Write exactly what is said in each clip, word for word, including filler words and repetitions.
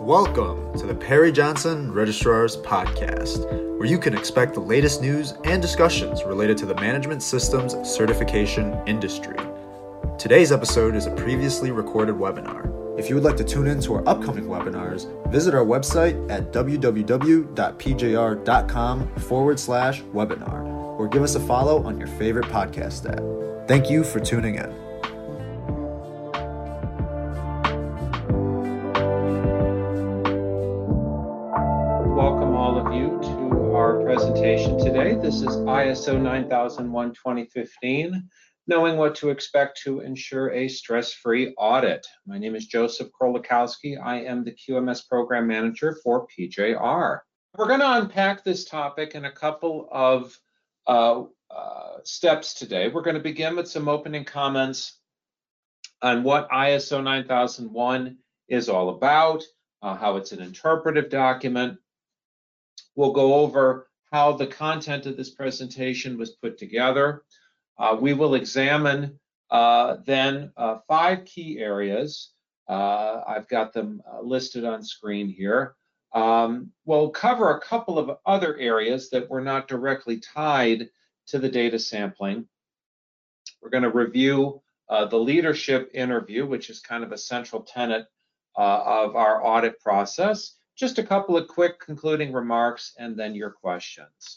Welcome to the Perry Johnson Registrar's Podcast, where you can expect the latest news and discussions related to the management systems certification industry. Today's episode is a previously recorded webinar. If you would like to tune in to our upcoming webinars, visit our website at www.pjr.com forward slash webinar, or give us a follow on your favorite podcast app. Thank you for tuning in. Welcome all of you to our presentation today. This is I S O nine thousand one twenty fifteen, knowing what to expect to ensure a stress-free audit. My name is Joseph Krolakowski. I am the Q M S Program Manager for P J R. We're going to unpack this topic in a couple of uh, uh, steps today. We're going to begin with some opening comments on what I S O nine thousand one is all about, uh, how it's an interpretive document. We'll go over how the content of this presentation was put together. Uh, we will examine uh, then uh, five key areas. Uh, I've got them uh, listed on screen here. Um, we'll cover a couple of other areas that were not directly tied to the data sampling. We're going to review uh, the leadership interview, which is kind of a central tenet uh, of our audit process. Just a couple of quick concluding remarks and then your questions.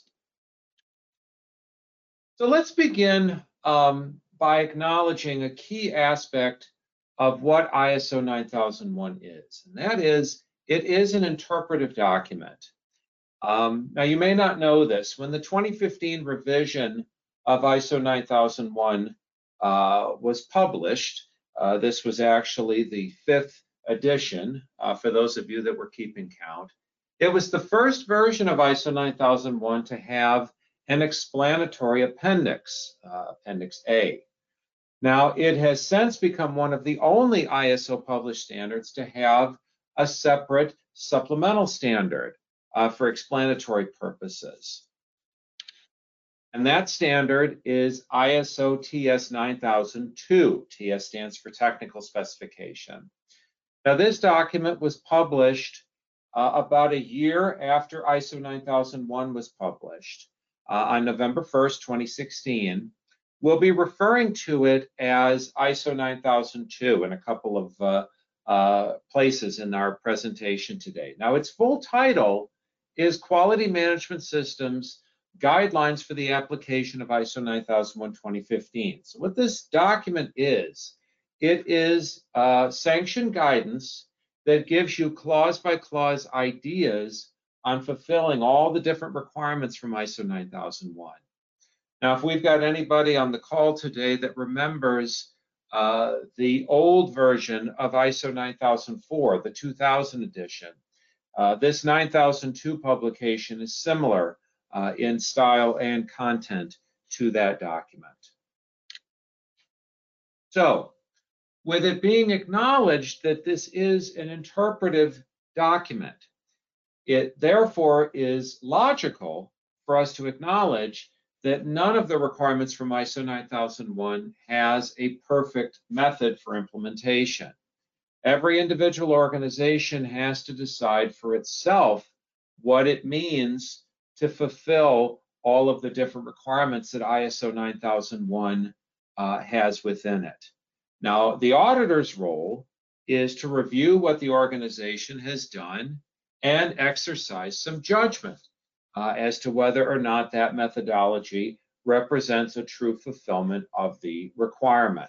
So let's begin um, by acknowledging a key aspect of what I S O nine thousand one is, and that is it is an interpretive document. Um, now, you may not know this. When the twenty fifteen revision of I S O nine thousand one uh, was published, uh, this was actually the fifth edition, uh, for those of you that were keeping count. It was the first version of I S O nine thousand one to have an explanatory appendix, uh, Appendix A. Now, it has since become one of the only I S O published standards to have a separate supplemental standard uh, for explanatory purposes. And that standard is I S O T S nine thousand two. T S stands for Technical Specification. Now, this document was published uh, about a year after I S O nine thousand one was published uh, on November first, twenty sixteen. We'll be referring to it as I S O nine thousand two in a couple of uh, uh, places in our presentation today. Now, its full title is Quality Management Systems Guidelines for the Application of I S O nine thousand one twenty fifteen. So what this document is, it is uh, sanctioned guidance that gives you clause-by-clause ideas on fulfilling all the different requirements from I S O nine thousand one. Now, if we've got anybody on the call today that remembers uh, the old version of I S O nine thousand four, the two thousand edition, uh, this nine thousand two publication is similar uh, in style and content to that document. So, with it being acknowledged that this is an interpretive document, it therefore is logical for us to acknowledge that none of the requirements from I S O nine thousand one has a perfect method for implementation. Every individual organization has to decide for itself what it means to fulfill all of the different requirements that I S O nine thousand one uh, has within it. Now, the auditor's role is to review what the organization has done and exercise some judgment uh, as to whether or not that methodology represents a true fulfillment of the requirement.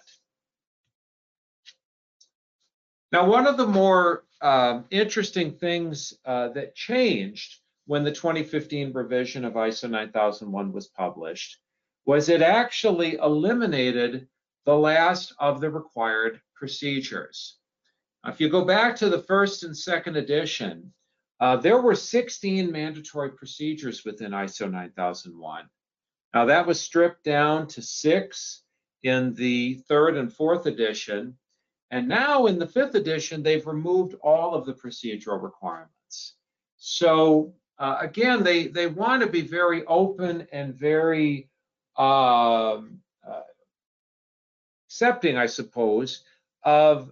Now, one of the more uh, interesting things uh, that changed when the twenty fifteen revision of I S O nine thousand one was published was it actually eliminated the last of the required procedures. Now, if you go back to the first and second edition, uh, there were sixteen mandatory procedures within I S O nine thousand one. Now, that was stripped down to six in the third and fourth edition. And now in the fifth edition, they've removed all of the procedural requirements. So uh, again, they, they want to be very open and very um, uh, accepting, I suppose, of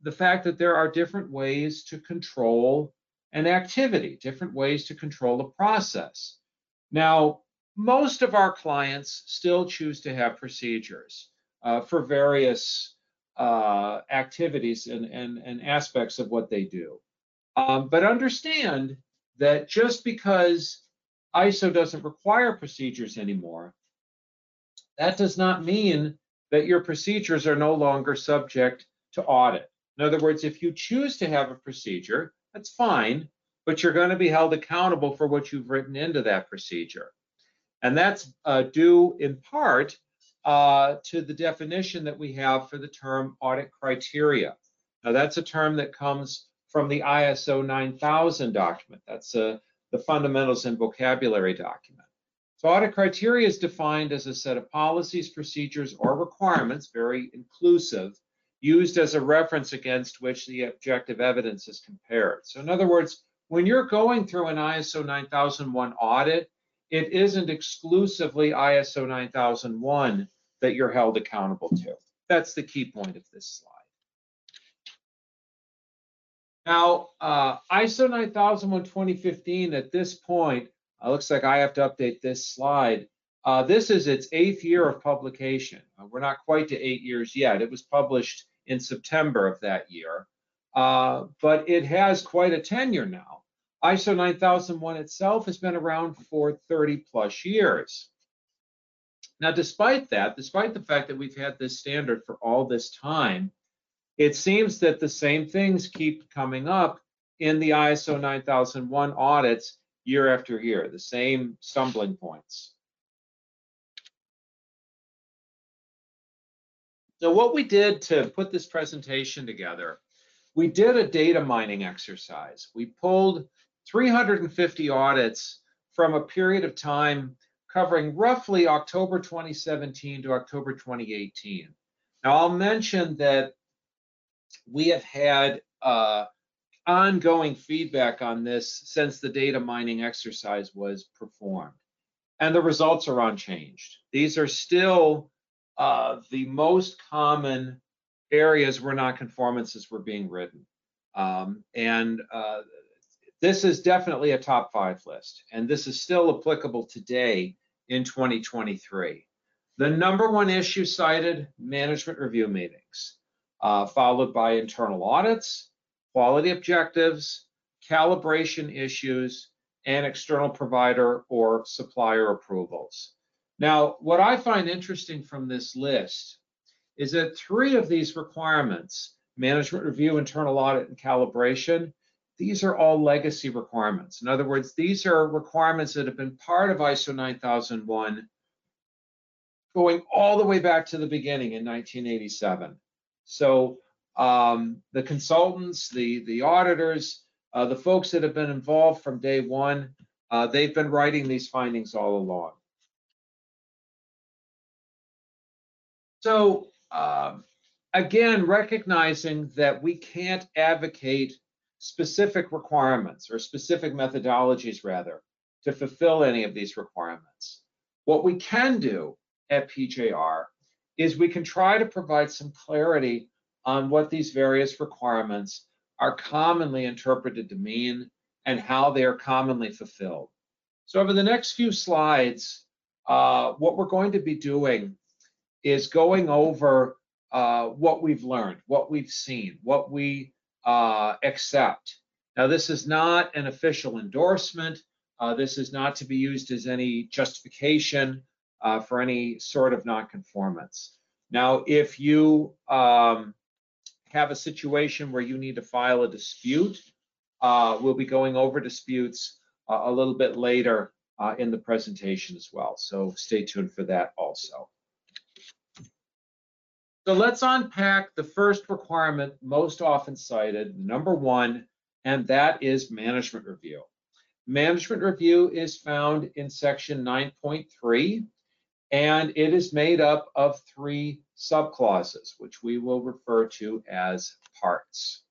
the fact that there are different ways to control an activity, different ways to control a process. Now, most of our clients still choose to have procedures uh, for various uh, activities and, and, and aspects of what they do. Um, but understand that just because I S O doesn't require procedures anymore, that does not mean that your procedures are no longer subject to audit. In other words, if you choose to have a procedure, that's fine, but you're going to be held accountable for what you've written into that procedure. And that's uh, due in part uh, to the definition that we have for the term audit criteria. Now, that's a term that comes from the I S O nine thousand document. That's uh, the fundamentals and vocabulary document. So audit criteria is defined as a set of policies, procedures, or requirements, very inclusive, used as a reference against which the objective evidence is compared. So in other words, when you're going through an I S O nine thousand one audit, it isn't exclusively I S O nine thousand one that you're held accountable to. That's the key point of this slide. Now, uh, I S O nine thousand one twenty fifteen at this point, uh, looks like I have to update this slide. Uh, this is its eighth year of publication. Uh, we're not quite to eight years yet. It was published in September of that year, uh, but it has quite a tenure now. I S O nine thousand one itself has been around for thirty plus years. Now, despite that, despite the fact that we've had this standard for all this time, it seems that the same things keep coming up in the I S O nine thousand one audits year after year, the same stumbling points. So what we did to put this presentation together, we did a data mining exercise. We pulled three hundred fifty audits from a period of time covering roughly October twenty seventeen to October twenty eighteen. Now, I'll mention that we have had uh, ongoing feedback on this since the data mining exercise was performed, and the results are unchanged. These are still uh, the most common areas where nonconformances were being written. Um, and uh, this is definitely a top five list, and this is still applicable today in twenty twenty-three. The number one issue cited, management review meetings, uh, followed by internal audits, quality objectives, calibration issues, and external provider or supplier approvals. Now, what I find interesting from this list is that three of these requirements, management review, internal audit, and calibration, these are all legacy requirements. In other words, these are requirements that have been part of I S O nine thousand one going all the way back to the beginning in nineteen eighty-seven. So um, the consultants, the, the auditors, uh, the folks that have been involved from day one, uh, they've been writing these findings all along. So um, again, recognizing that we can't advocate specific requirements or specific methodologies, rather, to fulfill any of these requirements. What we can do at P J R is we can try to provide some clarity on what these various requirements are commonly interpreted to mean and how they are commonly fulfilled. So over the next few slides, uh, what we're going to be doing is going over uh, what we've learned, what we've seen, what we uh, accept. Now, this is not an official endorsement. Uh, this is not to be used as any justification uh, for any sort of nonconformance. Now, if you um, have a situation where you need to file a dispute, uh, we'll be going over disputes uh, a little bit later uh, in the presentation as well. So stay tuned for that also. So let's unpack the first requirement most often cited, number one, and that is management review. Management review is found in section nine point three, and it is made up of three subclauses, which we will refer to as parts.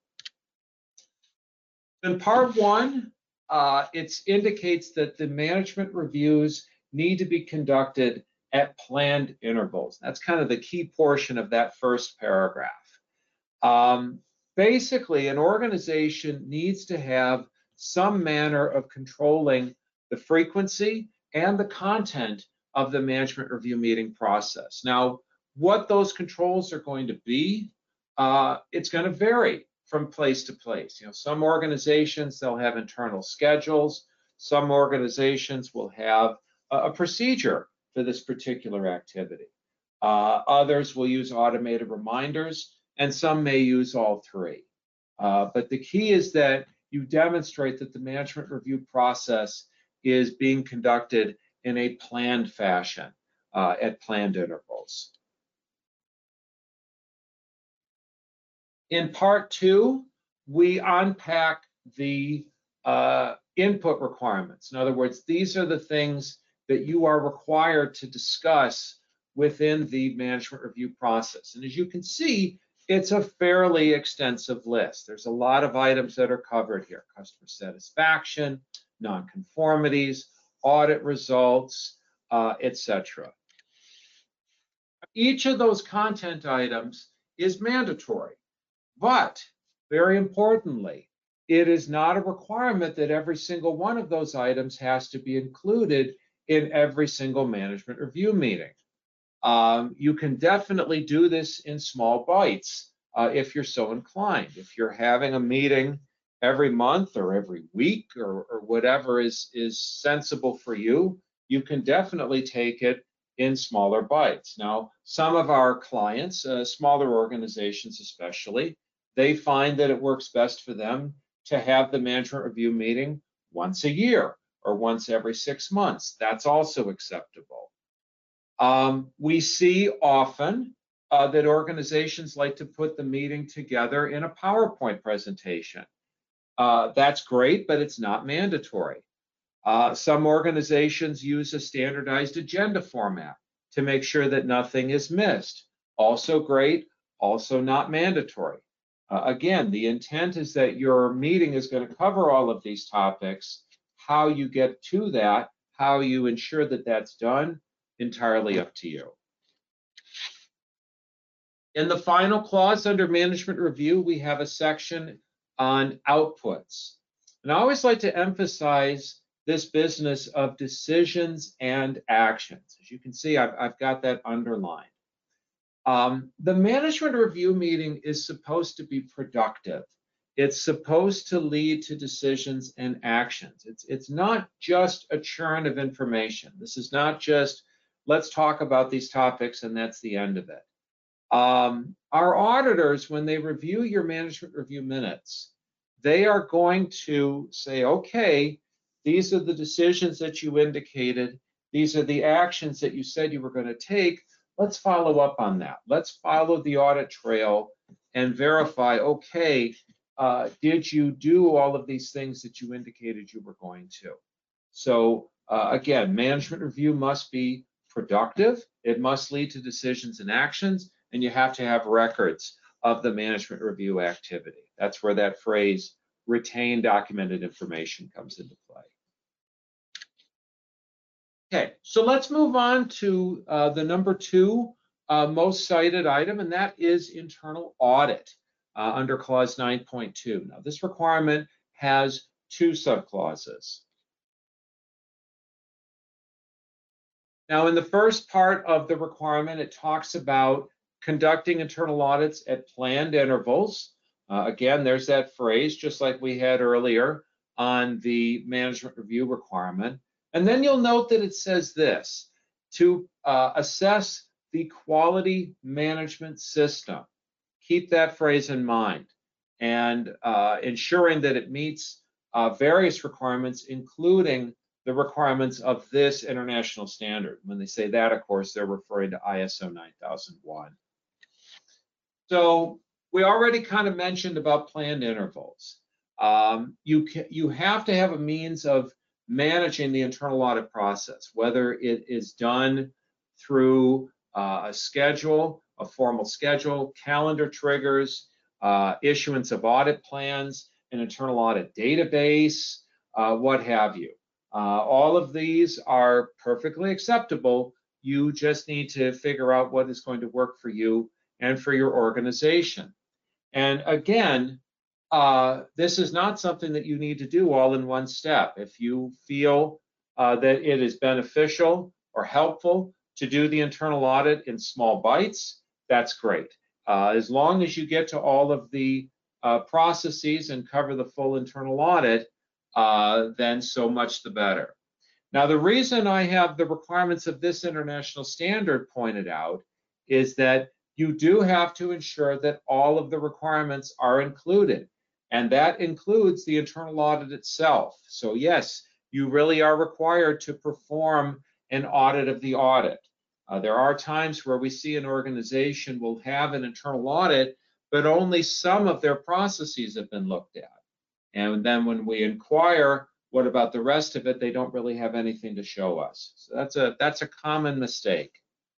In part one, uh, it indicates that the management reviews need to be conducted at planned intervals. That's kind of the key portion of that first paragraph. Um, basically, an organization needs to have some manner of controlling the frequency and the content of the management review meeting process. Now, what those controls are going to be, uh, it's going to vary from place to place. You know, some organizations, they'll have internal schedules. Some organizations will have a, a procedure for this particular activity. Uh, others will use automated reminders, and some may use all three. Uh, but the key is that you demonstrate that the management review process is being conducted in a planned fashion uh, at planned intervals. In part two, we unpack the uh, input requirements. In other words, these are the things that you are required to discuss within the management review process. And as you can see, it's a fairly extensive list. There's a lot of items that are covered here: customer satisfaction, nonconformities, audit results, uh, et cetera. Each of those content items is mandatory, but very importantly, it is not a requirement that every single one of those items has to be included in every single management review meeting. Um, you can definitely do this in small bites uh, if you're so inclined. If you're having a meeting every month or every week or, or whatever is, is sensible for you, you can definitely take it in smaller bites. Now, some of our clients, uh, smaller organizations especially, they find that it works best for them to have the management review meeting once a year or once every six months. That's also acceptable. Um, we see often uh, that organizations like to put the meeting together in a PowerPoint presentation. Uh, that's great, but it's not mandatory. Uh, some organizations use a standardized agenda format to make sure that nothing is missed. Also great, also not mandatory. Uh, again, the intent is that your meeting is going to cover all of these topics. How you get to that, how you ensure that that's done, entirely up to you. In the final clause under management review, we have a section on outputs. And I always like to emphasize this business of decisions and actions. As you can see, I've, I've got that underlined. Um, the management review meeting is supposed to be productive. It's supposed to lead to decisions and actions. It's, it's not just a churn of information. This is not just, let's talk about these topics and that's the end of it. Um, our auditors, when they review your management review minutes, they are going to say, okay, these are the decisions that you indicated. These are the actions that you said you were going to take. Let's follow up on that. Let's follow the audit trail and verify, okay, uh, did you do all of these things that you indicated you were going to? So uh, again, management review must be productive. It must lead to decisions and actions, and you have to have records of the management review activity. That's where that phrase, retain documented information, comes into play. Okay, so let's move on to uh, the number two uh, most cited item, and that is internal audit uh, under clause nine point two. Now, this requirement has two subclauses. Now, in the first part of the requirement, it talks about conducting internal audits at planned intervals. Uh, again, there's that phrase, just like we had earlier on the management review requirement. And then you'll note that it says this, to uh, assess the quality management system. Keep that phrase in mind, and uh, ensuring that it meets uh, various requirements, including the requirements of this international standard. When they say that, of course, they're referring to I S O nine thousand one. So we already kind of mentioned about planned intervals. Um, you, can, you have to have a means of managing the internal audit process, whether it is done through uh, a schedule, a formal schedule, calendar triggers, uh, issuance of audit plans, an internal audit database, uh, what have you. Uh, all of these are perfectly acceptable. You just need to figure out what is going to work for you and for your organization. And again, uh, this is not something that you need to do all in one step. If you feel uh, that it is beneficial or helpful to do the internal audit in small bites, that's great. Uh, as long as you get to all of the uh, processes and cover the full internal audit, uh, then so much the better. Now, the reason I have the requirements of this international standard pointed out is that you do have to ensure that all of the requirements are included, and that includes the internal audit itself. So yes, you really are required to perform an audit of the audit. Uh, there are times where we see an organization will have an internal audit, but only some of their processes have been looked at. And then when we inquire, what about the rest of it? They don't really have anything to show us. So that's a that's a common mistake.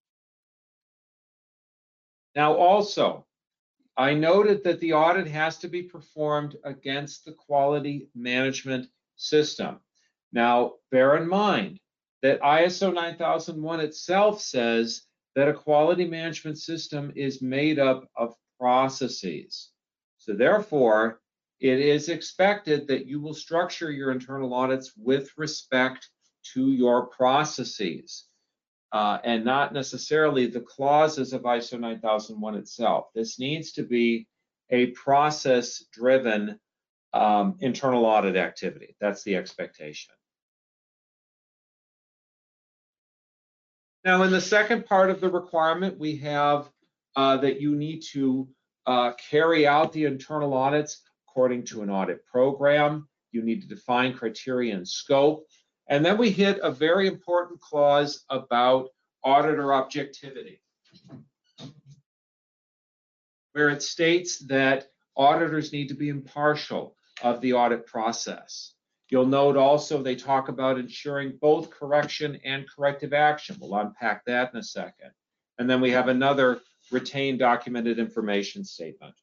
Now also, I noted that the audit has to be performed against the quality management system. Now, bear in mind that I S O nine thousand one itself says that a quality management system is made up of processes. So therefore, it is expected that you will structure your internal audits with respect to your processes, uh, and not necessarily the clauses of I S O nine thousand one itself. This needs to be a process-driven um, internal audit activity. That's the expectation. Now, in the second part of the requirement, we have uh, that you need to uh, carry out the internal audits according to an audit program. You need to define criteria and scope. And then we hit a very important clause about auditor objectivity, where it states that auditors need to be impartial of the audit process. You'll note also they talk about ensuring both correction and corrective action. We'll unpack that in a second. And then we have another retained documented information statement.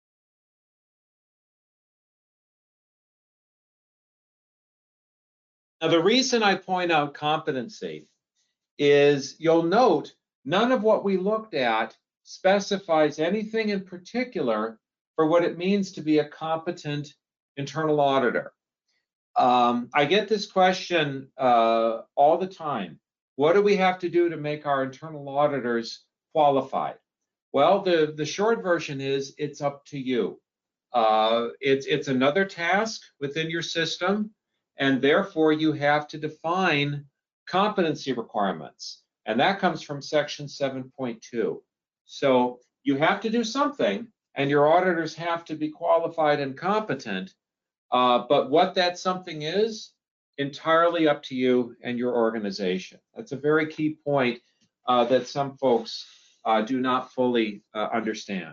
Now, the reason I point out competency is you'll note none of what we looked at specifies anything in particular for what it means to be a competent internal auditor. Um, I get this question uh, all the time. What do we have to do to make our internal auditors qualified? Well, the, the short version is it's up to you. Uh, it's, it's another task within your system, and therefore you have to define competency requirements. And that comes from section seven point two. So you have to do something, and your auditors have to be qualified and competent. Uh, but what that something is, entirely up to you and your organization. That's a very key point uh, that some folks uh, do not fully uh, understand.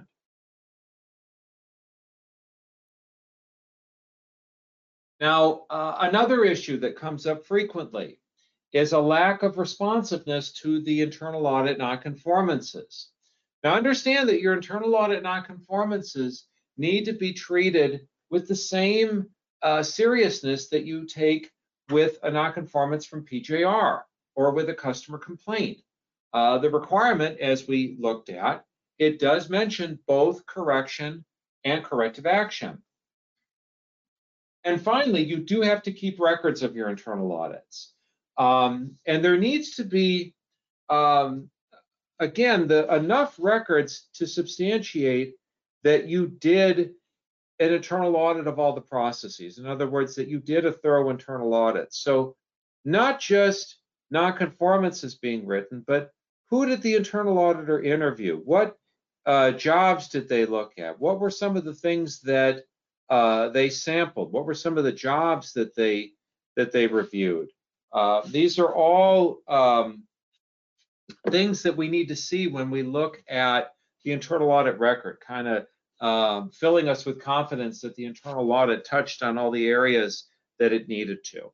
Now, uh, another issue that comes up frequently is a lack of responsiveness to the internal audit nonconformances. Now, understand that your internal audit nonconformances need to be treated with the same uh, seriousness that you take with a nonconformance from P J R or with a customer complaint. Uh, the requirement, as we looked at, it does mention both correction and corrective action. And finally, you do have to keep records of your internal audits. Um, and there needs to be, um, again, the, enough records to substantiate that you did an internal audit of all the processes. In other words, that you did a thorough internal audit. So not just nonconformances being written, but who did the internal auditor interview? What uh, jobs did they look at? What were some of the things that uh, they sampled? What were some of the jobs that they that they reviewed? Uh, these are all um, things that we need to see when we look at the internal audit record, kind of um, filling us with confidence that the internal audit touched on all the areas that it needed to.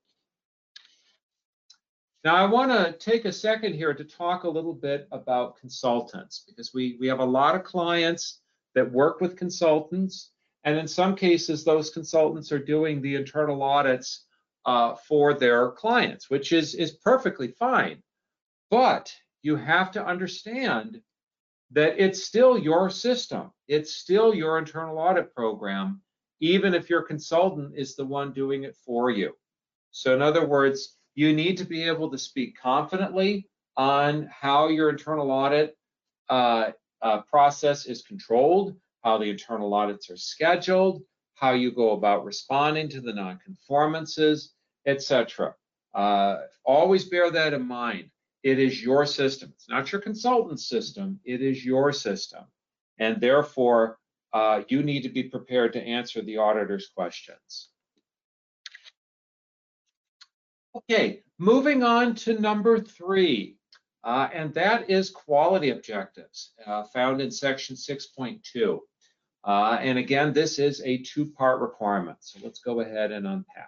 Now, I want to take a second here to talk a little bit about consultants, because we, we have a lot of clients that work with consultants, and in some cases, those consultants are doing the internal audits uh, for their clients, which is, is perfectly fine. But you have to understand that it's still your system. It's still your internal audit program, even if your consultant is the one doing it for you. So in other words, you need to be able to speak confidently on how your internal audit uh, uh, process is controlled, how the internal audits are scheduled, how you go about responding to the nonconformances, et cetera. Uh, always bear that in mind. It is your system. It's not your consultant's system. It is your system. And therefore, uh, you need to be prepared to answer the auditor's questions. Okay, moving on to number three, uh, and that is quality objectives, uh, found in section six point two. Uh, and again, this is a two-part requirement. So let's go ahead and unpack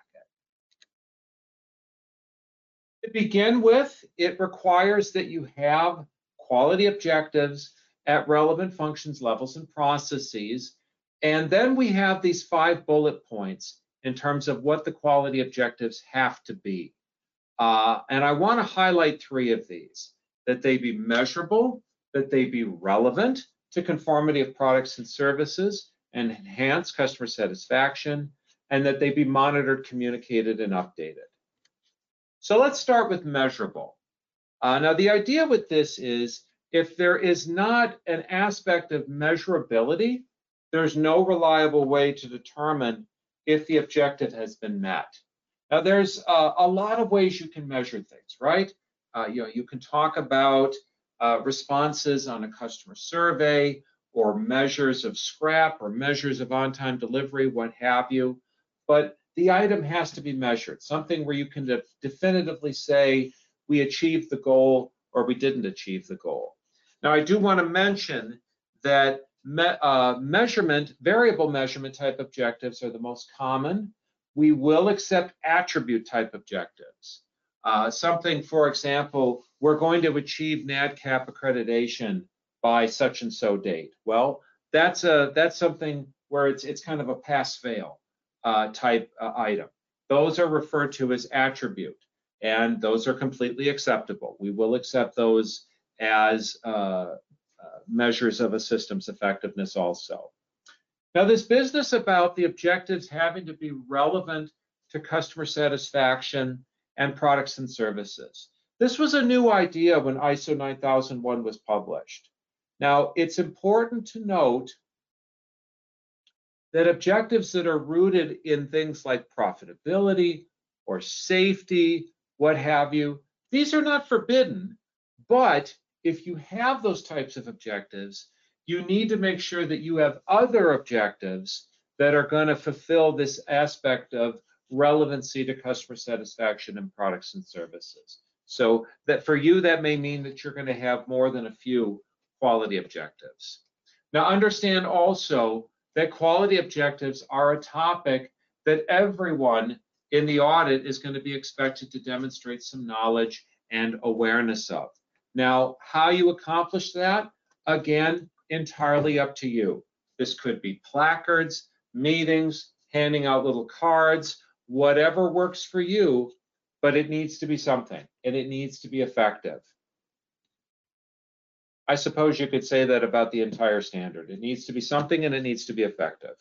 it. To begin with, it requires that you have quality objectives at relevant functions, levels, and processes. And then we have these five bullet points in terms of what the quality objectives have to be. Uh, and I want to highlight three of these: that they be measurable, that they be relevant to conformity of products and services and enhance customer satisfaction, and that they be monitored, communicated, and updated. So let's start with measurable. Uh, now, the idea with this is if there is not an aspect of measurability, there's no reliable way to determine if the objective has been met. Now, there's uh, a lot of ways you can measure things, right? Uh, you know, you can talk about uh, responses on a customer survey, or measures of scrap, or measures of on-time delivery, what have you. But the item has to be measured, something where you can de definitively say we achieved the goal or we didn't achieve the goal. Now, I do want to mention that me uh, measurement, variable measurement type objectives are the most common. We will accept attribute type objectives. Uh, something, for example, we're going to achieve NADCAP accreditation by such and so date. Well, that's a that's something where it's it's kind of a pass-fail uh, type uh, item. Those are referred to as attribute, and those are completely acceptable. We will accept those as uh, uh, measures of a system's effectiveness also. Now, this business about the objectives having to be relevant to customer satisfaction and products and services. This was a new idea when I S O nine thousand one was published. Now, it's important to note that objectives that are rooted in things like profitability or safety, what have you, these are not forbidden, but if you have those types of objectives, you need to make sure that you have other objectives that are going to fulfill this aspect of relevancy to customer satisfaction and products and services. So that for you, that may mean that you're going to have more than a few quality objectives. Now, understand also that quality objectives are a topic that everyone in the audit is going to be expected to demonstrate some knowledge and awareness of. Now, how you accomplish that, again, entirely up to you. This could be placards, meetings, handing out little cards, whatever works for you, but it needs to be something, and it needs to be effective. I suppose you could say that about the entire standard. It needs to be something, and it needs to be effective.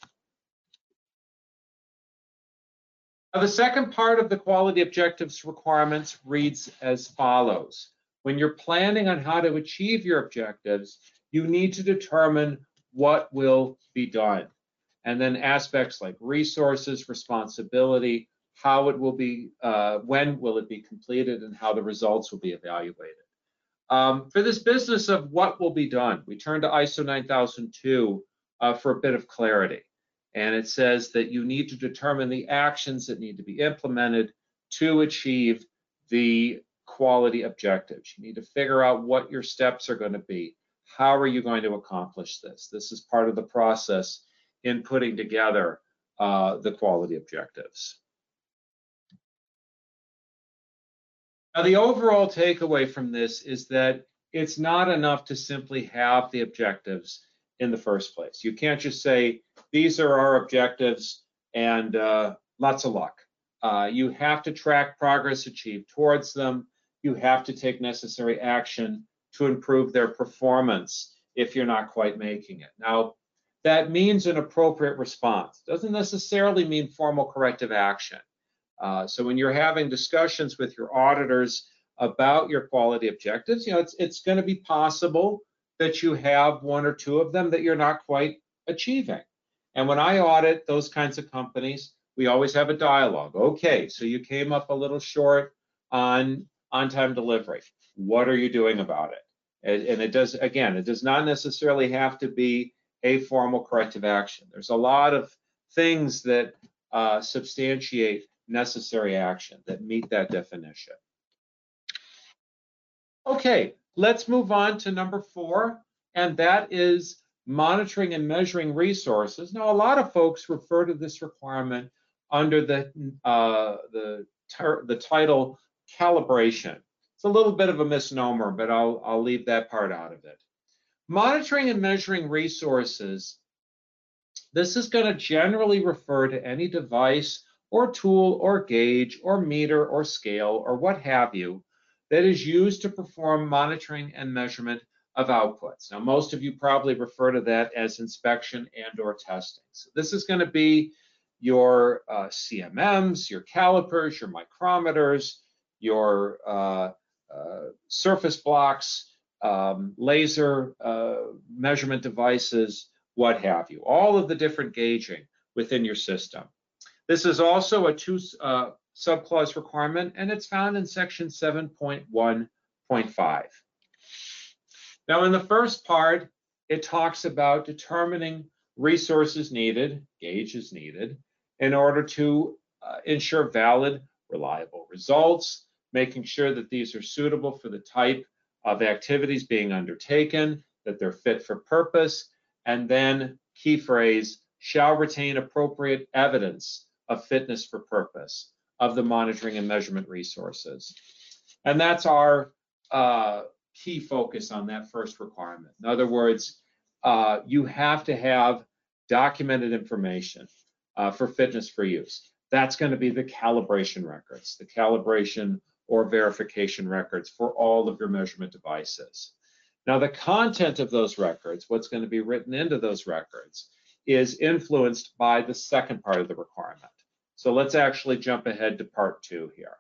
Now, the second part of the quality objectives requirements reads as follows. When you're planning on how to achieve your objectives, you need to determine what will be done. And then aspects like resources, responsibility, how it will be, uh, when will it be completed, and how the results will be evaluated. Um, for this business of what will be done, we turn to I S O nine thousand two uh, for a bit of clarity. And it says that you need to determine the actions that need to be implemented to achieve the quality objectives. You need to figure out what your steps are going to be. How are you going to accomplish this? This is part of the process in putting together uh, the quality objectives. Now, the overall takeaway from this is that it's not enough to simply have the objectives in the first place. You can't just say, these are our objectives and uh, lots of luck. Uh, you have to track progress achieved towards them. You have to take necessary action to improve their performance if you're not quite making it. Now, that means an appropriate response. Doesn't necessarily mean formal corrective action. Uh, so when you're having discussions with your auditors about your quality objectives, you know, it's, it's going to be possible that you have one or two of them that you're not quite achieving. And when I audit those kinds of companies, we always have a dialogue. Okay, so you came up a little short on on-time delivery. What are you doing about it? And, and it does, again, it does not necessarily have to be a formal corrective action. There's a lot of things that uh, substantiate necessary action that meet that definition. Okay, let's move on to number four, and that is monitoring and measuring resources. Now, a lot of folks refer to this requirement under the uh, the the title calibration. It's a little bit of a misnomer, but I'll I'll leave that part out of it. Monitoring and measuring resources. This is going to generally refer to any device or tool or gauge or meter or scale or what have you that is used to perform monitoring and measurement of outputs. Now, most of you probably refer to that as inspection and or testing. So this is going to be your uh, C M Ms, your calipers, your micrometers, your uh, uh, surface blocks, um, laser uh, measurement devices, what have you, all of the different gauging within your system. This is also a two uh, subclause requirement, and it's found in section seven point one point five. Now, in the first part, it talks about determining resources needed, gauges needed, in order to uh, ensure valid, reliable results, making sure that these are suitable for the type of activities being undertaken, that they're fit for purpose, and then, key phrase, shall retain appropriate evidence of fitness for purpose of the monitoring and measurement resources. And that's our uh, key focus on that first requirement. In other words, uh, you have to have documented information uh, for fitness for use. That's going to be the calibration records, the calibration or verification records for all of your measurement devices. Now, the content of those records, what's going to be written into those records, is influenced by the second part of the requirement. So let's actually jump ahead to part two here.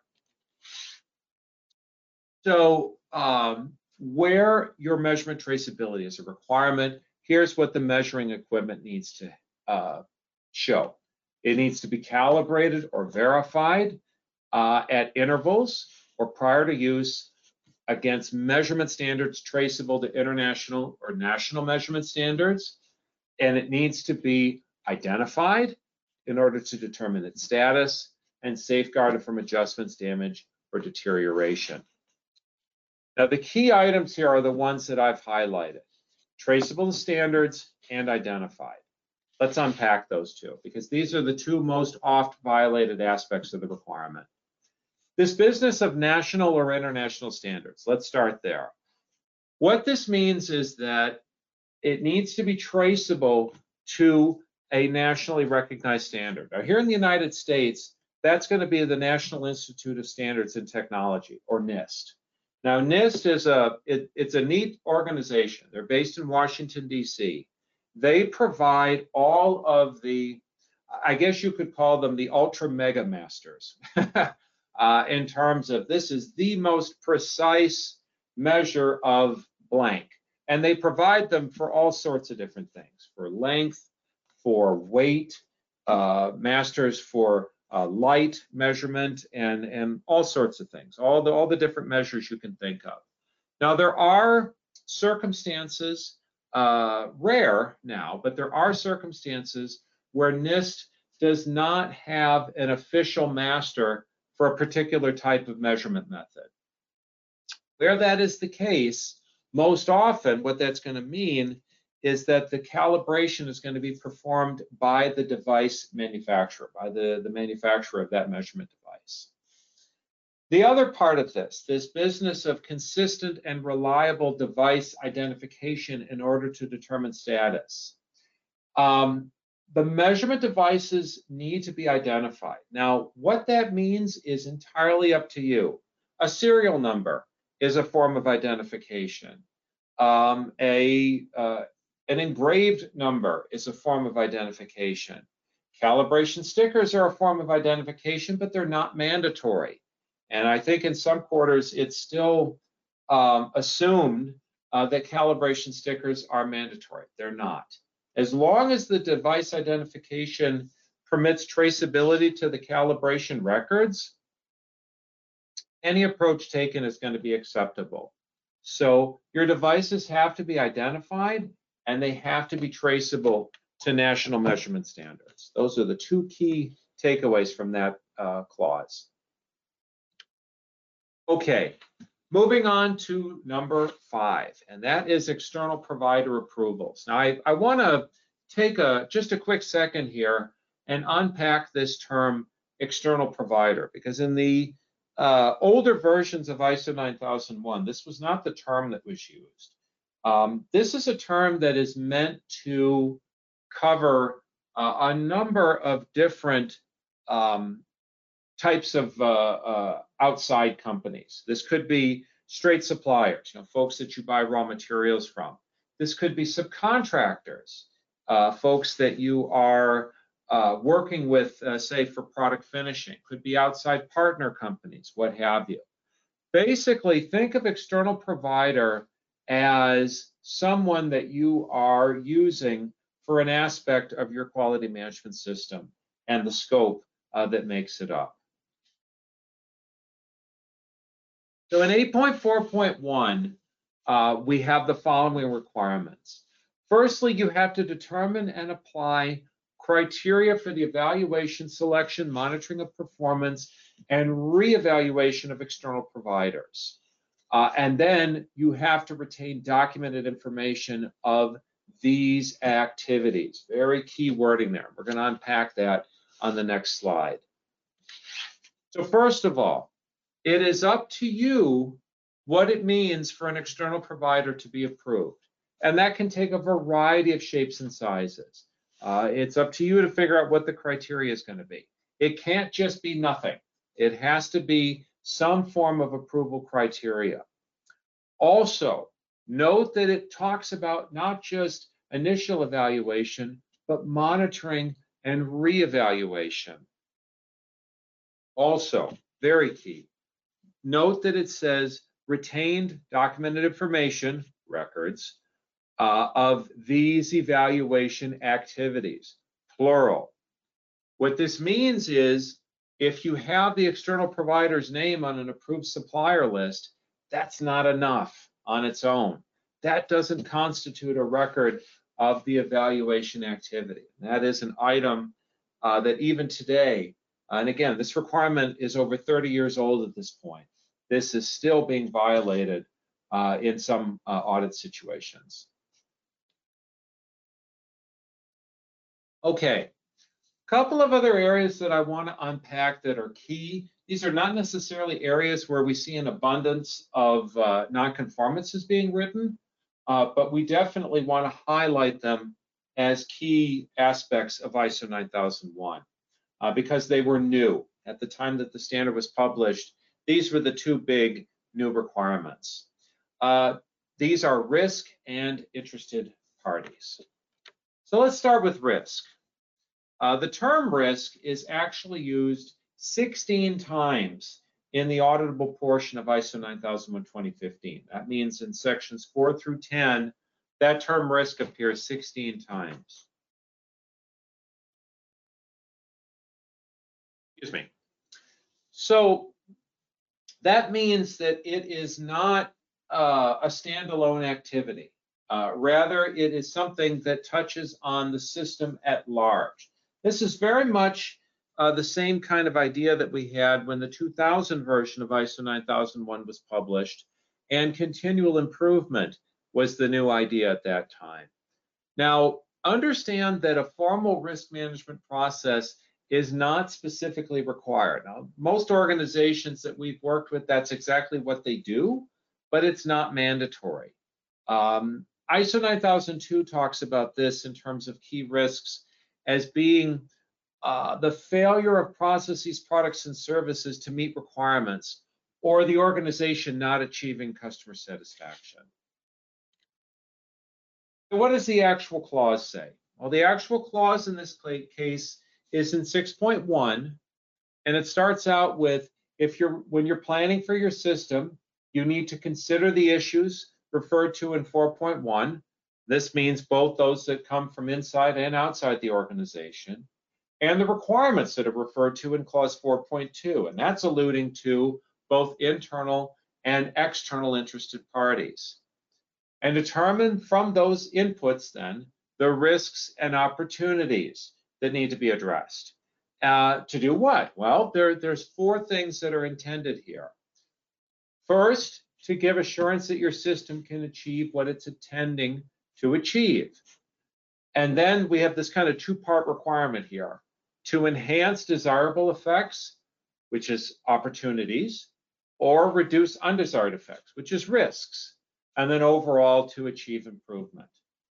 So um, where your measurement traceability is a requirement, here's what the measuring equipment needs to uh, show. It needs to be calibrated or verified uh, at intervals or prior to use against measurement standards traceable to international or national measurement standards. And it needs to be identified in order to determine its status and safeguarded from adjustments, damage, or deterioration. Now, the key items here are the ones that I've highlighted: traceable to standards and identified. Let's unpack those two, because these are the two most oft violated aspects of the requirement. This business of national or international standards, let's start there. What this means is that it needs to be traceable to a nationally recognized standard. Now, here in the United States, that's going to be the National Institute of Standards and Technology, or NIST. Now, NIST is a, it, it's a neat organization. They're based in Washington, D C. They provide all of the, I guess you could call them the ultra mega masters uh, in terms of this is the most precise measure of blank. And they provide them for all sorts of different things, for length, for weight, uh, masters for uh, light measurement, and, and all sorts of things, all the, all the different measures you can think of. Now, there are circumstances, uh, rare now, but there are circumstances where NIST does not have an official master for a particular type of measurement method. Where that is the case, most often what that's going to mean is that the calibration is going to be performed by the device manufacturer, by the, the manufacturer of that measurement device. The other part of this, this business of consistent and reliable device identification in order to determine status. Um, the measurement devices need to be identified. Now, what that means is entirely up to you. A serial number is a form of identification. Um, a, uh, an engraved number is a form of identification. Calibration stickers are a form of identification, but they're not mandatory. And I think in some quarters, it's still um, assumed uh, that calibration stickers are mandatory. They're not. As long as the device identification permits traceability to the calibration records, any approach taken is going to be acceptable. So your devices have to be identified and they have to be traceable to national measurement standards. Those are the two key takeaways from that uh, clause. Okay, moving on to number five, and that is external provider approvals. Now, I, I want to take a just a quick second here and unpack this term external provider, because in the uh, older versions of I S O nine thousand one, this was not the term that was used. Um, this is a term that is meant to cover uh, a number of different um, types of uh, uh, outside companies. This could be straight suppliers, you know, folks that you buy raw materials from. This could be subcontractors, uh, folks that you are uh, working with, uh, say, for product finishing. Could be outside partner companies, what have you. Basically, think of external provider as someone that you are using for an aspect of your quality management system and the scope uh, that makes it up. So in eight point four point one, uh, we have the following requirements. Firstly, you have to determine and apply criteria for the evaluation, selection, monitoring of performance, and reevaluation of external providers. Uh, and then you have to retain documented information of these activities. Very key wording there. We're going to unpack that on the next slide. So first of all, it is up to you what it means for an external provider to be approved. And that can take a variety of shapes and sizes. Uh, it's up to you to figure out what the criteria is going to be. It can't just be nothing. It has to be some form of approval criteria. Also, note that it talks about not just initial evaluation, but monitoring and reevaluation. Also, very key. Note that it says retained documented information, records, uh, of these evaluation activities, plural. What this means is if you have the external provider's name on an approved supplier list, that's not enough on its own. That doesn't constitute a record of the evaluation activity. That is an item uh, that even today, and again, this requirement is over thirty years old at this point. This is still being violated uh, in some uh, audit situations. Okay, a couple of other areas that I want to unpack that are key. These are not necessarily areas where we see an abundance of uh, nonconformances being written, uh, but we definitely want to highlight them as key aspects of I S O nine thousand one uh, because they were new. At the time that the standard was published, these were the two big new requirements. Uh, these are risk and interested parties. So let's start with risk. Uh, the term risk is actually used sixteen times in the auditable portion of I S O nine thousand one twenty fifteen. That means in sections four through ten, that term risk appears sixteen times. Excuse me. So that means that it is not uh, a standalone activity. Uh, rather, it is something that touches on the system at large. This is very much uh, the same kind of idea that we had when the two thousand version of I S O nine thousand one was published, and continual improvement was the new idea at that time. Now, understand that a formal risk management process is not specifically required. Now, most organizations that we've worked with, that's exactly what they do, but it's not mandatory. Um, I S O nine thousand two talks about this in terms of key risks as being uh, the failure of processes, products, and services to meet requirements, or the organization not achieving customer satisfaction. What does the actual clause say? Well, the actual clause in this case is in six point one, and it starts out with, if you're when you're planning for your system, you need to consider the issues referred to in four point one. This means both those that come from inside and outside the organization, and the requirements that are referred to in clause four point two, and that's alluding to both internal and external interested parties. And determine from those inputs then the risks and opportunities that need to be addressed. Uh, to do what? Well, there, there's four things that are intended here. First, to give assurance that your system can achieve what it's intending to achieve. And then we have this kind of two-part requirement here: to enhance desirable effects, which is opportunities, or reduce undesired effects, which is risks, and then overall to achieve improvement.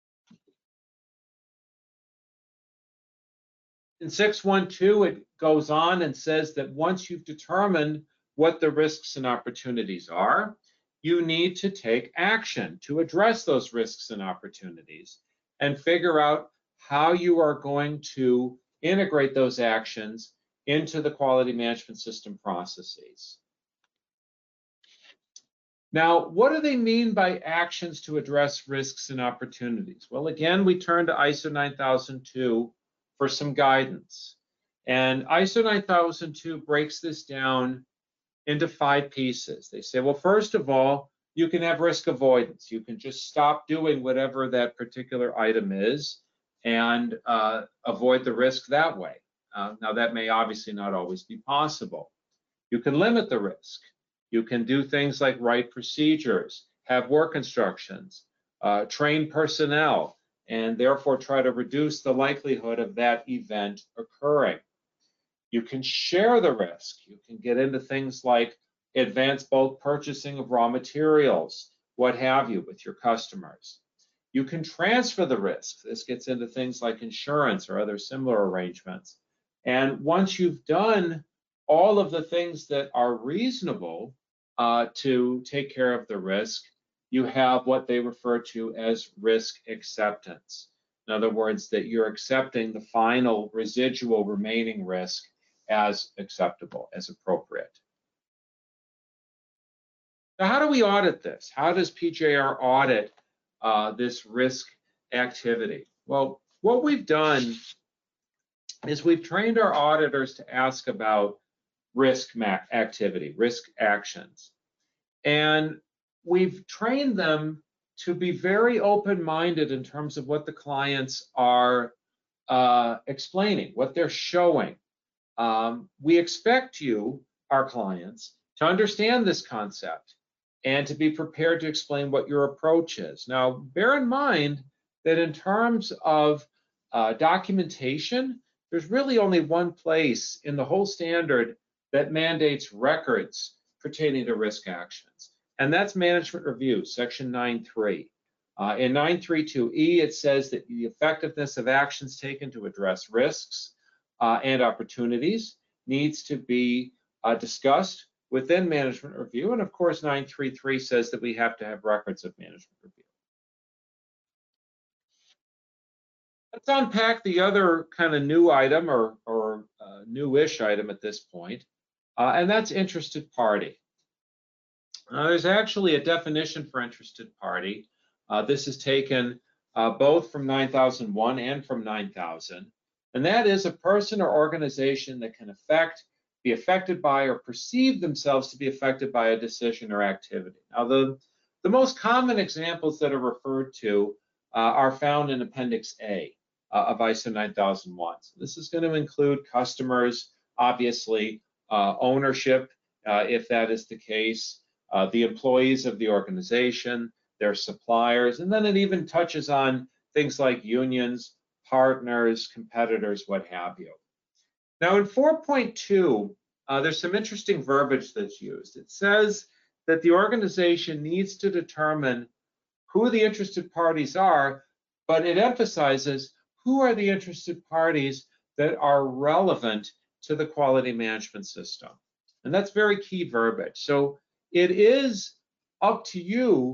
In six point twelve, it goes on and says that once you've determined what the risks and opportunities are, you need to take action to address those risks and opportunities and figure out how you are going to integrate those actions into the quality management system processes. Now, what do they mean by actions to address risks and opportunities? Well, again, we turn to I S O nine thousand two for some guidance. And I S O nine thousand two breaks this down into five pieces. They say, well, first of all, you can have risk avoidance. You can just stop doing whatever that particular item is and uh, avoid the risk that way. Uh, now, that may obviously not always be possible. You can limit the risk. You can do things like write procedures, have work instructions, uh, train personnel, and therefore try to reduce the likelihood of that event occurring. You can share the risk. You can get into things like advanced bulk purchasing of raw materials, what have you, with your customers. You can transfer the risk. This gets into things like insurance or other similar arrangements. And once you've done all of the things that are reasonable uh, to take care of the risk, you have what they refer to as risk acceptance. In other words, that you're accepting the final residual remaining risk as acceptable, as appropriate. Now, how do we audit this? How does P J R audit uh, this risk activity? Well, what we've done is we've trained our auditors to ask about risk activity, risk actions. And we've trained them to be very open-minded in terms of what the clients are uh, explaining, what they're showing. Um, we expect you, our clients, to understand this concept and to be prepared to explain what your approach is. Now, bear in mind that in terms of uh, documentation, there's really only one place in the whole standard that mandates records pertaining to risk actions, and that's management review, section nine point three. Uh, in nine thirty-two E, it says that the effectiveness of actions taken to address risks uh, and opportunities needs to be uh, discussed within management review, and of course nine thirty-three says that we have to have records of management review. Let's unpack the other kind of new item or, or uh, newish item at this point, uh, and that's interested party. Now, there's actually a definition for interested party. Uh, this is taken uh, both from nine thousand one and from nine thousand, and that is a person or organization that can affect, be affected by, or perceive themselves to be affected by a decision or activity. Now, the, the most common examples that are referred to uh, are found in Appendix A uh, of I S O nine thousand one. So this is going to include customers, obviously, uh, ownership, uh, if that is the case, uh, the employees of the organization, their suppliers, and then it even touches on things like unions, partners, competitors, what have you. Now, in four point two, uh, there's some interesting verbiage that's used. It says that the organization needs to determine who the interested parties are, but it emphasizes who are the interested parties that are relevant to the quality management system. And that's very key verbiage. So it is up to you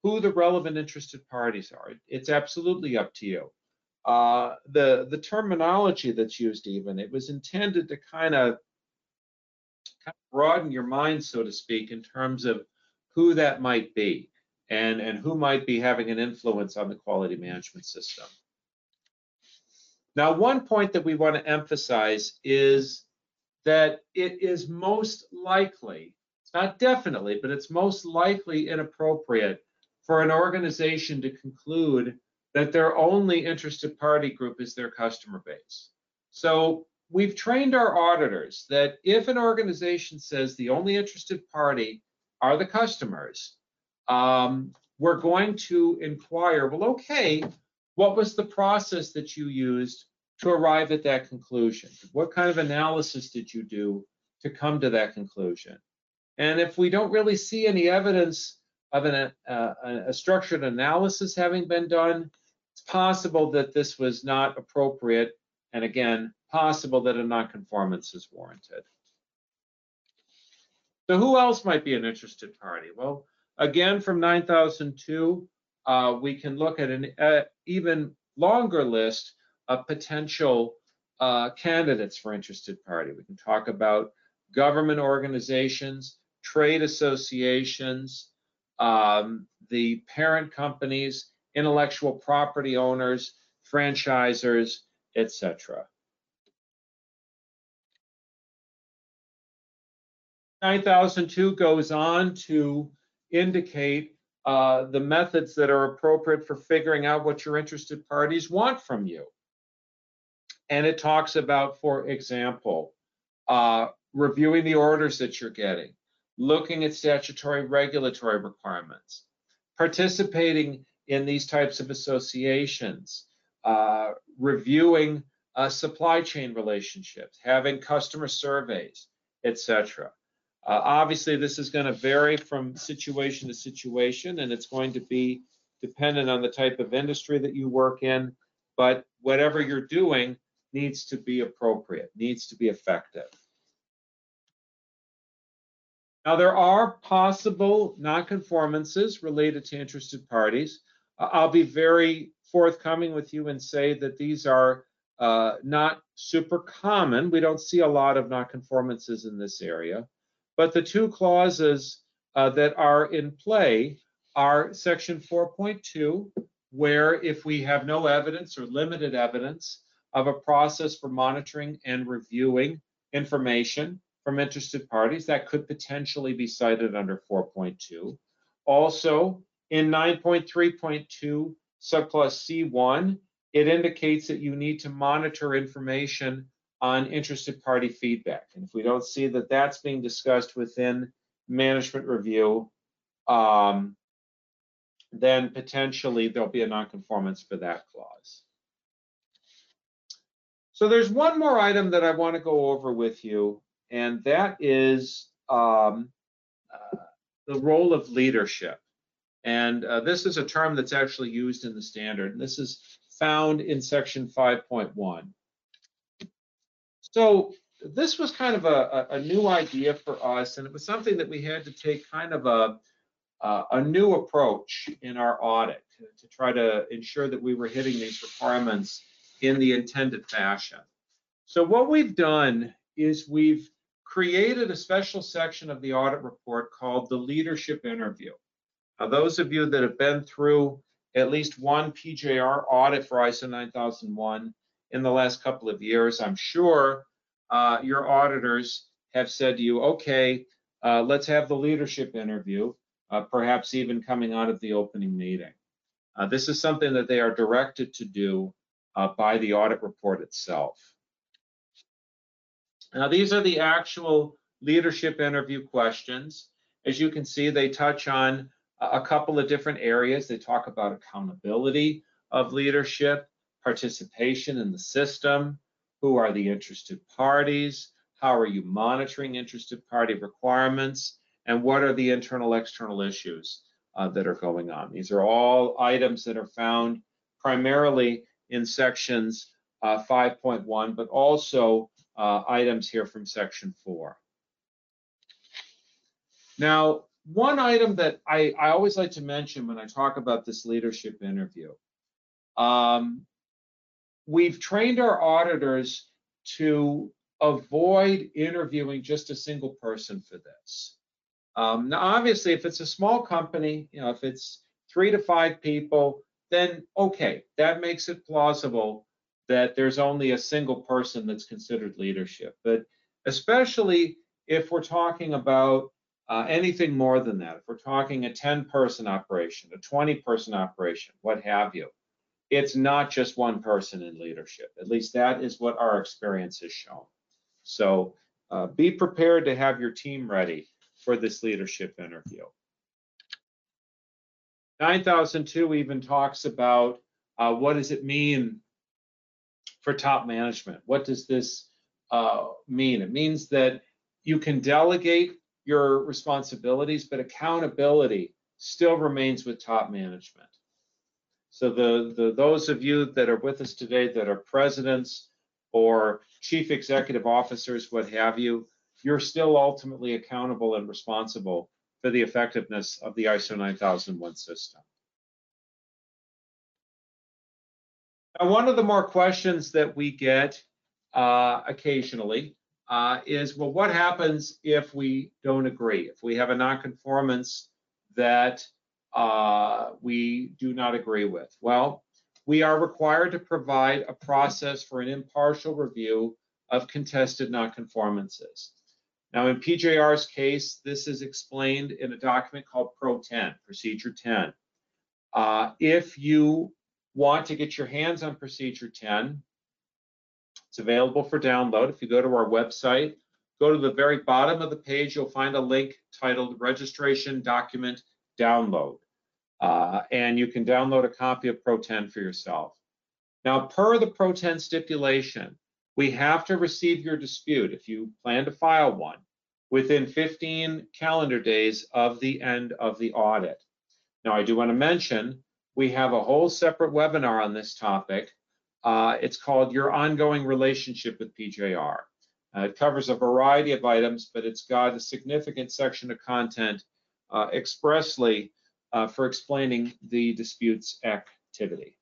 who the relevant interested parties are. It's absolutely up to you. Uh, the, the terminology that's used even, it was intended to kind of, kind of broaden your mind, so to speak, in terms of who that might be and, and who might be having an influence on the quality management system. Now, one point that we want to emphasize is that it is most likely, it's not definitely, but it's most likely inappropriate for an organization to conclude that their only interested party group is their customer base. So we've trained our auditors that if an organization says the only interested party are the customers, um, we're going to inquire, well, okay, what was the process that you used to arrive at that conclusion? What kind of analysis did you do to come to that conclusion? And if we don't really see any evidence of an, uh, a structured analysis having been done, it's possible that this was not appropriate, and again, possible that a nonconformance is warranted. So who else might be an interested party? Well, again, from nine thousand two, uh, we can look at an uh, even longer list of potential uh, candidates for interested party. We can talk about government organizations, trade associations, um, the parent companies, intellectual property owners, franchisors, et cetera. nine thousand two goes on to indicate uh, the methods that are appropriate for figuring out what your interested parties want from you. And it talks about, for example, uh, reviewing the orders that you're getting, looking at statutory regulatory requirements, participating in these types of associations, uh, reviewing uh, supply chain relationships, having customer surveys, et cetera. Uh, obviously, this is going to vary from situation to situation, and it's going to be dependent on the type of industry that you work in, but whatever you're doing needs to be appropriate, needs to be effective. Now, there are possible nonconformances related to interested parties. Uh, I'll be very forthcoming with you and say that these are uh, not super common. We don't see a lot of nonconformances in this area. But the two clauses uh, that are in play are section four point two, where if we have no evidence or limited evidence of a process for monitoring and reviewing information from interested parties, that could potentially be cited under four point two. Also, in nine point three point two, subclause C one, it indicates that you need to monitor information on interested party feedback. And if we don't see that that's being discussed within management review, um, then potentially there'll be a nonconformance for that clause. So there's one more item that I want to go over with you, and that is um, uh, the role of leadership. And uh, this is a term that's actually used in the standard, and this is found in section five point one. So this was kind of a, a new idea for us, and it was something that we had to take kind of a, uh, a new approach in our audit to, to try to ensure that we were hitting these requirements in the intended fashion. So what we've done is we've created a special section of the audit report called the leadership interview. Now, those of you that have been through at least one P J R audit for I S O nine thousand one in the last couple of years, I'm sure uh, your auditors have said to you, okay, uh, let's have the leadership interview, uh, perhaps even coming out of the opening meeting. Uh, this is something that they are directed to do uh, by the audit report itself. Now, these are the actual leadership interview questions. As you can see, they touch on a couple of different areas. They talk about accountability of leadership, participation in the system, who are the interested parties, how are you monitoring interested party requirements, and what are the internal external issues uh, that are going on. These are all items that are found primarily in sections uh, five point one, but also uh, items here from section four. Now, one item that I, I always like to mention when I talk about this leadership interview, um, we've trained our auditors to avoid interviewing just a single person for this. Um, now, obviously, if it's a small company, you know, if it's three to five people, then okay, that makes it plausible that there's only a single person that's considered leadership. But especially if we're talking about uh, anything more than that, if we're talking a ten person operation, a twenty person operation, what have you, it's not just one person in leadership. At least that is what our experience has shown. So uh, be prepared to have your team ready for this leadership interview. nine thousand two even talks about uh, what does it mean for top management? What does this uh, mean? It means that you can delegate your responsibilities, but accountability still remains with top management. So the, the those of you that are with us today that are presidents or chief executive officers, what have you, you're still ultimately accountable and responsible for the effectiveness of the I S O nine thousand one system. Now, one of the more questions that we get uh, occasionally uh, is, well, what happens if we don't agree? If we have a nonconformance that uh, we do not agree with? Well, we are required to provide a process for an impartial review of contested nonconformances. Now, in P J R's case, this is explained in a document called Pro ten, Procedure ten. Uh, if you want to get your hands on Procedure ten, it's available for download. If you go to our website, go to the very bottom of the page, you'll find a link titled Registration Document Download. Uh, and you can download a copy of Pro ten for yourself. Now, per the Pro ten stipulation, we have to receive your dispute, if you plan to file one, within fifteen calendar days of the end of the audit. Now, I do want to mention, we have a whole separate webinar on this topic. Uh, it's called Your Ongoing Relationship with P J R. Uh, it covers a variety of items, but it's got a significant section of content uh, expressly uh, for explaining the disputes activity.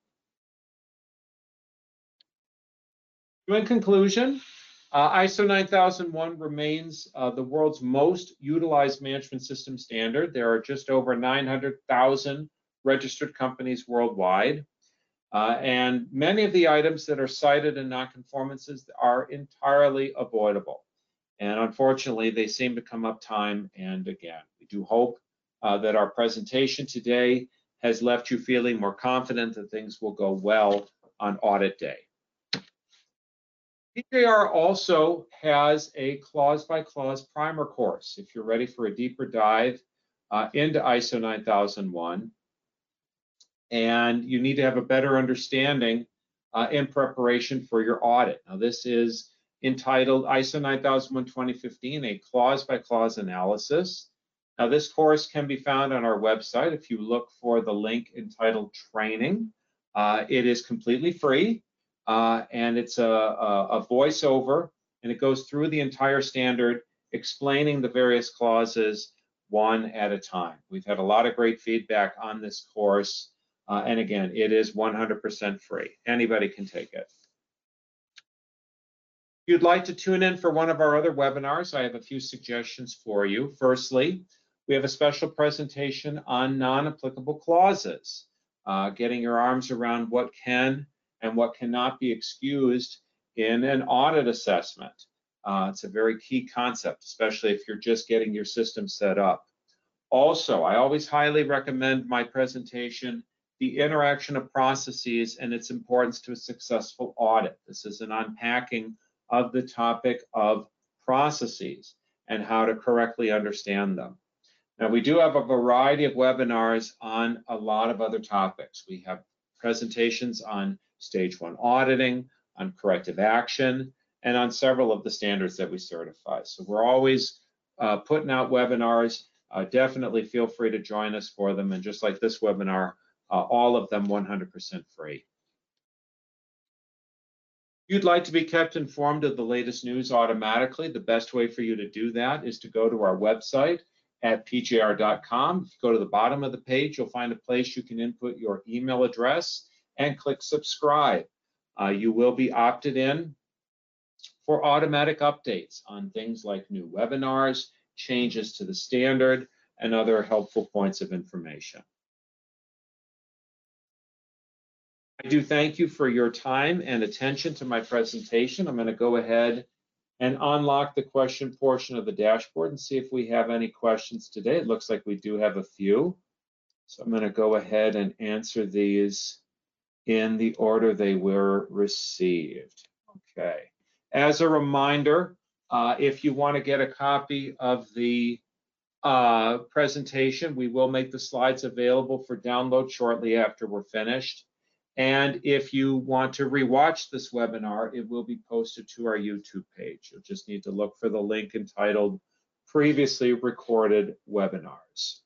So in conclusion, uh, I S O nine thousand one remains uh, the world's most utilized management system standard. There are just over nine hundred thousand registered companies worldwide. Uh, and many of the items that are cited in nonconformances are entirely avoidable. And unfortunately, they seem to come up time and again. We do hope uh, that our presentation today has left you feeling more confident that things will go well on audit day. P J R also has a clause-by-clause primer course if you're ready for a deeper dive uh, into I S O nine thousand one. And you need to have a better understanding uh, in preparation for your audit. Now, this is entitled I S O nine thousand one twenty fifteen, a clause-by-clause analysis. Now, this course can be found on our website if you look for the link entitled Training. Uh, it is completely free, uh, and it's a, a, a voiceover, and it goes through the entire standard, explaining the various clauses one at a time. We've had a lot of great feedback on this course. Uh, and again, it is one hundred percent free. Anybody can take it. If you'd like to tune in for one of our other webinars, I have a few suggestions for you. Firstly, we have a special presentation on non-applicable clauses, uh, getting your arms around what can and what cannot be excused in an audit assessment. Uh, it's a very key concept, especially if you're just getting your system set up. Also, I always highly recommend my presentation, The Interaction of Processes and Its Importance to a Successful Audit. This is an unpacking of the topic of processes and how to correctly understand them. Now, we do have a variety of webinars on a lot of other topics. We have presentations on stage one auditing, on corrective action, and on several of the standards that we certify. So we're always uh, putting out webinars. Uh, definitely feel free to join us for them. And just like this webinar, uh, all of them one hundred percent free. If you'd like to be kept informed of the latest news automatically, the best way for you to do that is to go to our website at p j r dot com. If you go to the bottom of the page, you'll find a place you can input your email address and click subscribe. Uh, you will be opted in for automatic updates on things like new webinars, changes to the standard, and other helpful points of information. I do thank you for your time and attention to my presentation. I'm going to go ahead and unlock the question portion of the dashboard and see if we have any questions today. It looks like we do have a few. So I'm going to go ahead and answer these in the order they were received. Okay. As a reminder, uh, if you want to get a copy of the uh, presentation, we will make the slides available for download shortly after we're finished. And if you want to rewatch this webinar, it will be posted to our YouTube page. You'll just need to look for the link entitled Previously Recorded Webinars.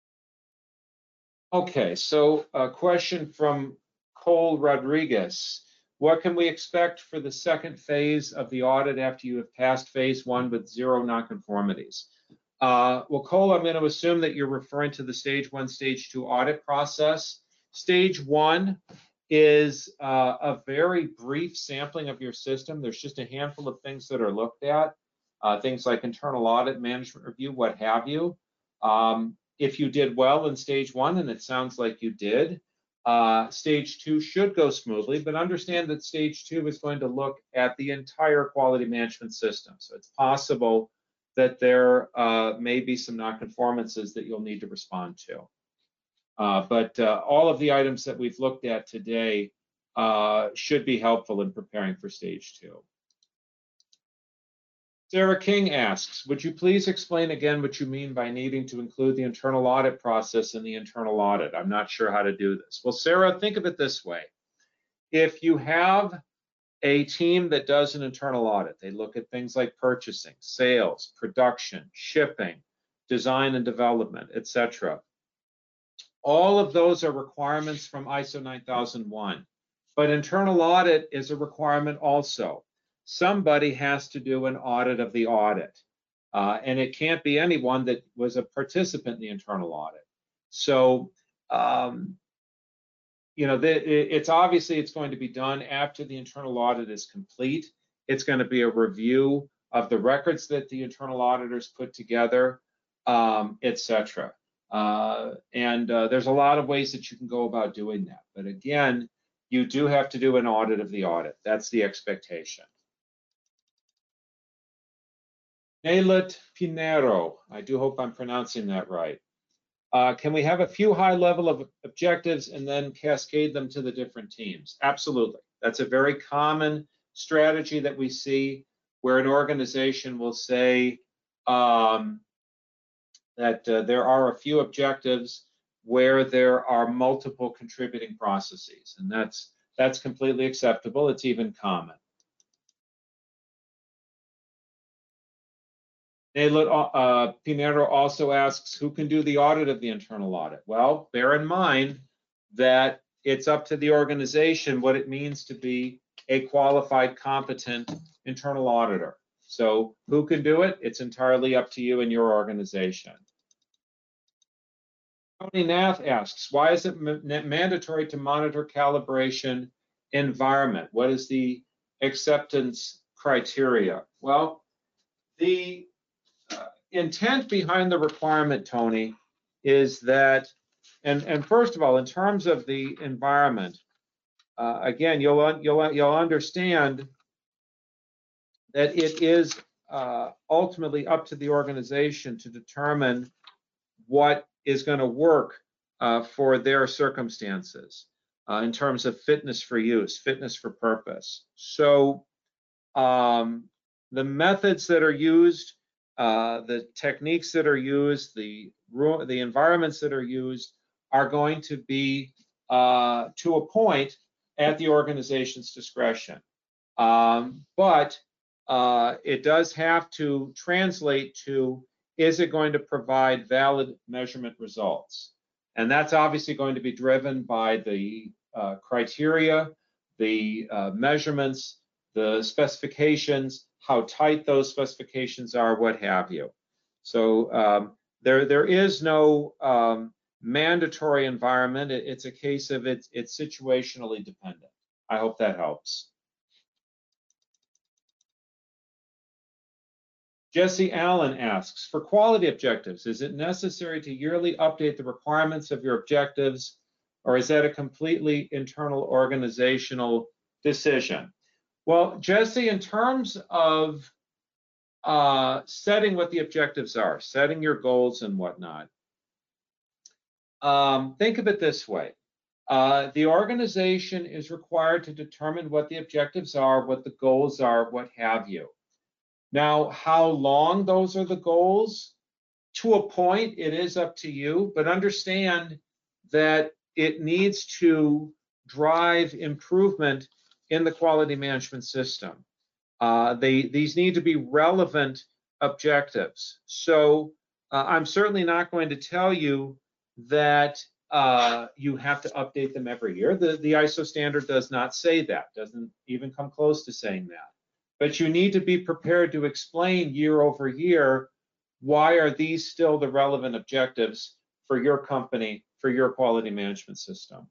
Okay, so a question from Cole Rodriguez. What can we expect for the second phase of the audit after you have passed phase one with zero nonconformities? Uh, well, Cole, I'm going to assume that you're referring to the stage one, stage two audit process. Stage one is uh, a very brief sampling of your system. There's just a handful of things that are looked at, uh, things like internal audit, management review, what have you. Um, if you did well in stage one, and it sounds like you did, uh, stage two should go smoothly, but understand that stage two is going to look at the entire quality management system. So it's possible that there uh, may be some nonconformances that you'll need to respond to. Uh, but uh, all of the items that we've looked at today uh, should be helpful in preparing for stage two. Sarah King asks, would you please explain again what you mean by needing to include the internal audit process in the internal audit? I'm not sure how to do this. Well, Sarah, think of it this way. If you have a team that does an internal audit, they look at things like purchasing, sales, production, shipping, design and development, et cetera. All of those are requirements from I S O nine thousand one, but internal audit is a requirement also. Somebody has to do an audit of the audit, uh, and it can't be anyone that was a participant in the internal audit. So, um, you know, the, it's obviously it's going to be done after the internal audit is complete. It's going to be a review of the records that the internal auditors put together, um, et cetera. Uh, and uh, there's a lot of ways that you can go about doing that. But again, you do have to do an audit of the audit. That's the expectation. Naylet Pinero, I do hope I'm pronouncing that right. Uh, can we have a few high level of objectives and then cascade them to the different teams? Absolutely. That's a very common strategy that we see where an organization will say, um, that uh, there are a few objectives where there are multiple contributing processes, and that's that's completely acceptable. It's even common. Uh, Pinero also asks, who can do the audit of the internal audit? Well, bear in mind that it's up to the organization what it means to be a qualified, competent internal auditor. So who can do it? It's entirely up to you and your organization. Tony Nath asks, why is it mandatory to monitor calibration environment? What is the acceptance criteria? Well, the uh, intent behind the requirement, Tony, is that, and, and first of all, in terms of the environment, uh, again, you'll, you'll, you'll understand that it is uh, ultimately up to the organization to determine what is going to work uh, for their circumstances uh, in terms of fitness for use, fitness for purpose. So um, the methods that are used, uh, the techniques that are used, the, the environments that are used are going to be uh, to a point at the organization's discretion. Um, but uh, it does have to translate to, is it going to provide valid measurement results? And that's obviously going to be driven by the uh, criteria, the uh, measurements, the specifications, how tight those specifications are, what have you. So um, there, there is no um, mandatory environment. It, it's a case of it's, it's situationally dependent. I hope that helps. Jesse Allen asks, for quality objectives, is it necessary to yearly update the requirements of your objectives, or is that a completely internal organizational decision? Well, Jesse, in terms of uh, setting what the objectives are, setting your goals and whatnot, um, think of it this way. Uh, the organization is required to determine what the objectives are, what the goals are, what have you. Now, how long those are the goals, to a point, it is up to you, but understand that it needs to drive improvement in the quality management system. Uh, they, these need to be relevant objectives. So uh, I'm certainly not going to tell you that uh, you have to update them every year. The, the I S O standard does not say that, doesn't even come close to saying that. But you need to be prepared to explain year over year, why are these still the relevant objectives for your company, for your quality management system?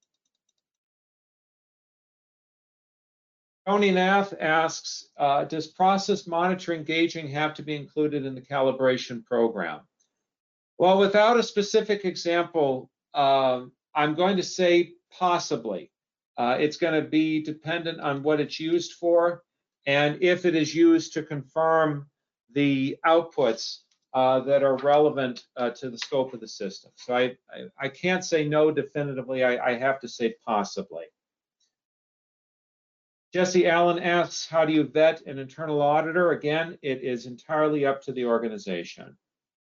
Tony Nath asks, uh, does process monitoring gauging have to be included in the calibration program? Well, without a specific example, uh, I'm going to say possibly. Uh, it's going to be dependent on what it's used for, and if it is used to confirm the outputs uh, that are relevant uh, to the scope of the system. So I, I, I can't say no definitively. I, I have to say possibly. Jesse Allen asks, how do you vet an internal auditor? Again, it is entirely up to the organization.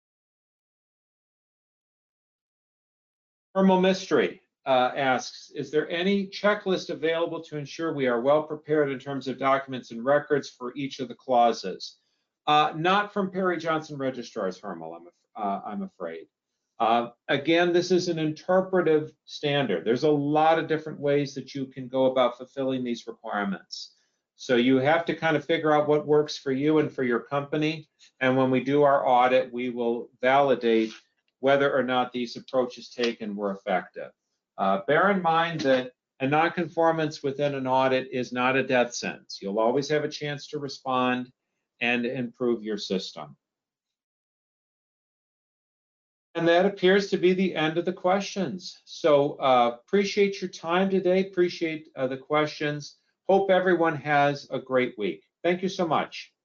Hermo Mystery uh, asks, is there any checklist available to ensure we are well prepared in terms of documents and records for each of the clauses? Uh, not from Perry Johnson registrars, Hermo, I'm, uh, I'm afraid. Uh, again, this is an interpretive standard. There's a lot of different ways that you can go about fulfilling these requirements. So you have to kind of figure out what works for you and for your company. And when we do our audit, we will validate whether or not these approaches taken were effective. Uh, bear in mind that a nonconformance within an audit is not a death sentence. You'll always have a chance to respond and improve your system. And that appears to be the end of the questions. So uh, appreciate your time today, appreciate uh, the questions. Hope everyone has a great week. Thank you so much.